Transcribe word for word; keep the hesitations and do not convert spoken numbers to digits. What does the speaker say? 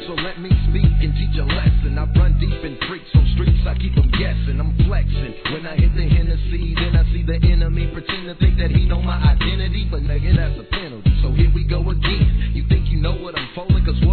so let me speak and teach a lesson. I run deep in freaks on streets, I keep them guessing. I'm flexing. When I hit the Hennessy, then I see the enemy pretend to think that he know my identity, but nigga, that's a penalty. So here we go again. You think you know what I'm folding, cause what